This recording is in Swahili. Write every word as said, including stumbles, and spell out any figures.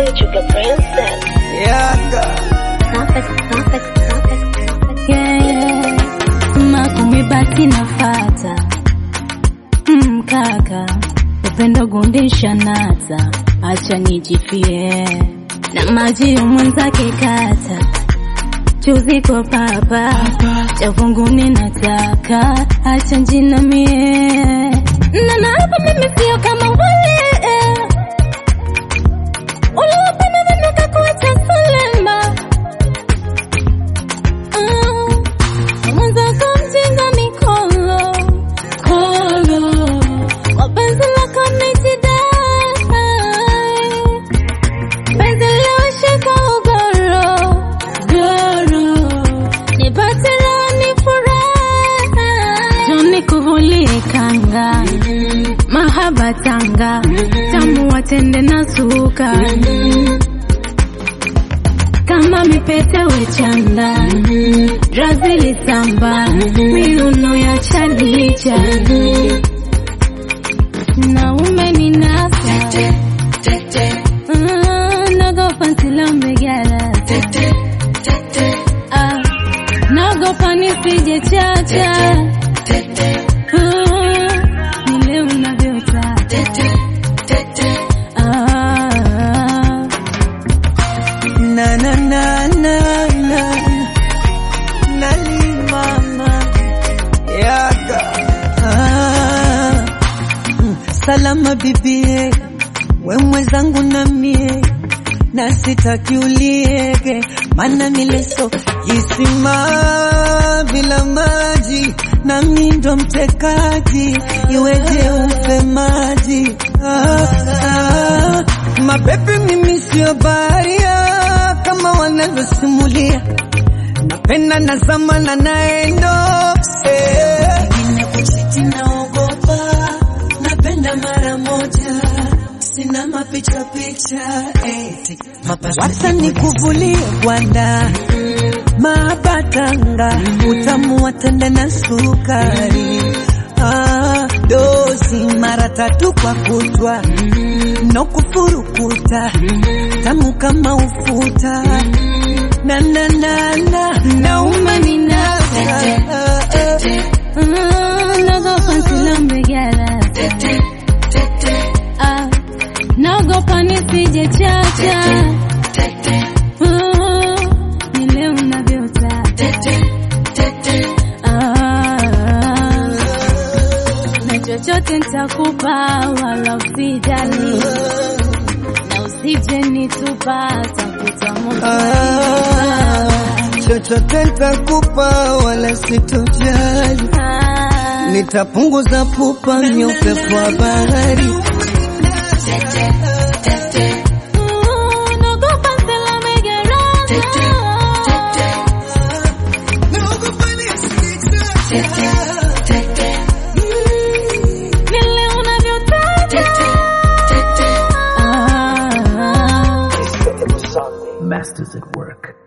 you sugar princess. Yaga. Perfect, perfect, perfect, perfect. Yeah, yeah. Makumi basi nafata. Mm, kaka. Upendo gundisha nata. Acha nijifie. Na maji umwenzake kata. Chuzi kwa papa. Chafunguni nataka. Acha njina mie. Na na hapa mimi sio kama wale. Ule wapana vina kakuacha salema. Mwanza kumjenga mikolo. Kolo. Wapenzi lako nitidai. Penzi leo shika ugoro. Goro. Nipate leo nifurahi. Joni kuhulie kanga. Mahaba tanga. Tamu watende na suka. Kama mipete wechanda. Razili samba. Miuno ya chalicha. Na umeni nasa. Nagopa ntila megara. Nagopa nisije chacha. Nile unavyota. Na na na na na. Nali mama. Yaga. Ah. Salama bibie. We mwenzangu na mie. Na sitaki uliege. Mana mileso jisima bila maji. Na mindo mtekaji. Iweje ufe maji. Ah, ah. Mapepe mimi sio baharia. Kama wanavyosimulia. Napenda na zama na naendo. Eh. Ingine kuchiti naogopa. Napenda mara moja. Sina mapicha picha. Eh. Wasa nikuvulie gwanda. Mabatanga. Utamu watende na sukari. Ah, dozi mara tatu kwa kutwa. No kufurukuta. Tamu kama ufuta. Na na na na. Na umani nasa. Nagopa ntila megara. Nagopa nisije chacha. Nile unavyota. Na chochote nitakupa wala usijali. Na usije nitupa tafuta moto. Chochote nitakupa wala sitojali. Nitapunguza pupa nyeupe kwa bahari. Nagopa ntila megara. Nile unavyota. Masters at work.